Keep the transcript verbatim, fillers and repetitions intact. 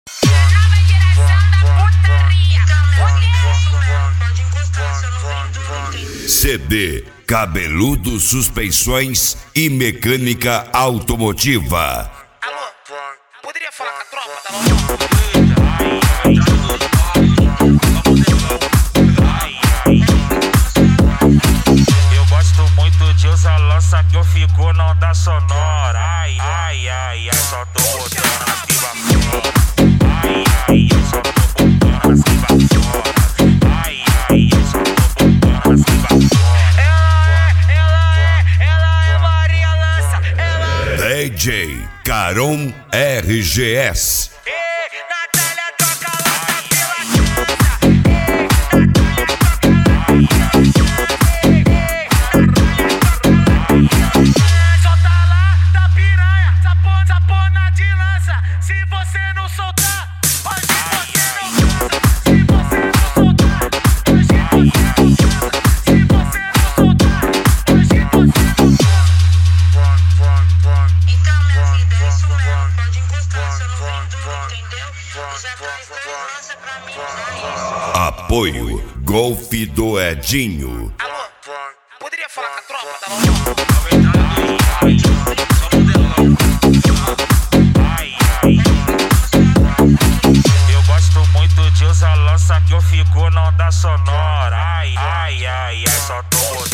C D Cabeludo Suspensões e Mecânica Automotiva. Alô, poderia falar com a tropa da Londrina? Eu gosto muito de usar lança que eu fico na onda sonora. Ai, ai, ai, ai, só tô botando nas que bafora. Ai, ai, eu só tô botando nas que bafora. Ai, ai, eu só tô botando nas que bafora. D J Caron R G S. Apoio Golf do Edinho. Alô, poderia falar com a tropa da Londrina? Eu gosto muito de usar lança que eu fico na onda sonora. Ai, ai, ai, ai, só tô botando.